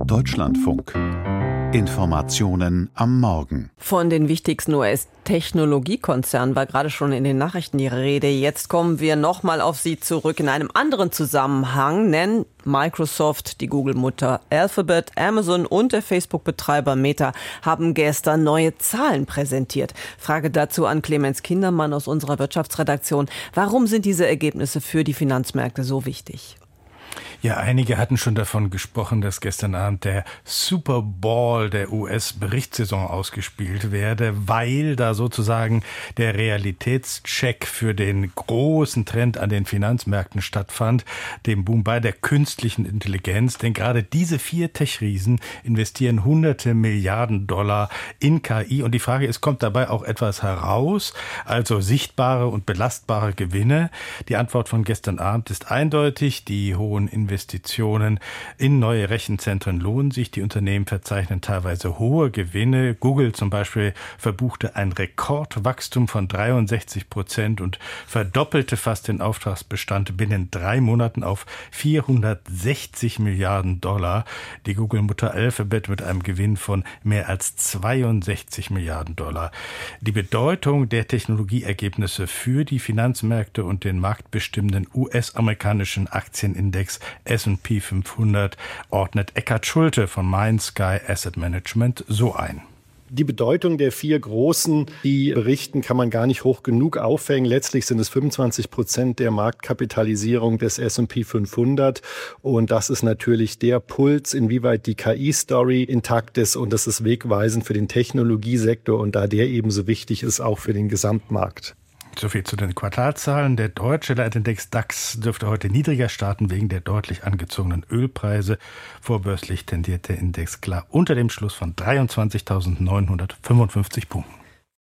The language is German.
Deutschlandfunk. Informationen am Morgen. Von den wichtigsten US-Technologiekonzernen war gerade schon in den Nachrichten die Rede. Jetzt kommen wir nochmal auf sie zurück in einem anderen Zusammenhang, denn Microsoft, die Google-Mutter Alphabet, Amazon und der Facebook-Betreiber Meta haben gestern neue Zahlen präsentiert. Frage dazu an Clemens Kindermann aus unserer Wirtschaftsredaktion. Warum sind diese Ergebnisse für die Finanzmärkte so wichtig? Ja, einige hatten schon davon gesprochen, dass gestern Abend der Super Bowl der US-Berichtssaison ausgespielt werde, weil da sozusagen der Realitätscheck für den großen Trend an den Finanzmärkten stattfand, dem Boom bei der künstlichen Intelligenz. Denn gerade diese 4 Tech-Riesen investieren hunderte Milliarden Dollar in KI. Und die Frage ist, kommt dabei auch etwas heraus, also sichtbare und belastbare Gewinne? Die Antwort von gestern Abend ist eindeutig. Die hohen Investitionen in neue Rechenzentren lohnen sich. Die Unternehmen verzeichnen teilweise hohe Gewinne. Google zum Beispiel verbuchte ein Rekordwachstum von 63% und verdoppelte fast den Auftragsbestand binnen 3 Monaten auf 460 Milliarden Dollar. Die Google-Mutter Alphabet mit einem Gewinn von mehr als 62 Milliarden Dollar. Die Bedeutung der Technologieergebnisse für die Finanzmärkte und den marktbestimmenden US-amerikanischen Aktienindex S&P 500 ordnet Eckhard Schulte von MindSky Asset Management so ein. Die Bedeutung der 4 Großen, die berichten, kann man gar nicht hoch genug aufhängen. Letztlich sind es 25% der Marktkapitalisierung des S&P 500. Und das ist natürlich der Puls, inwieweit die KI-Story intakt ist. Und das ist wegweisend für den Technologiesektor und da der ebenso wichtig ist, auch für den Gesamtmarkt. Soviel zu den Quartalzahlen. Der deutsche Leitindex DAX dürfte heute niedriger starten wegen der deutlich angezogenen Ölpreise. Vorbörslich tendiert der Index klar unter dem Schluss von 23.955 Punkten.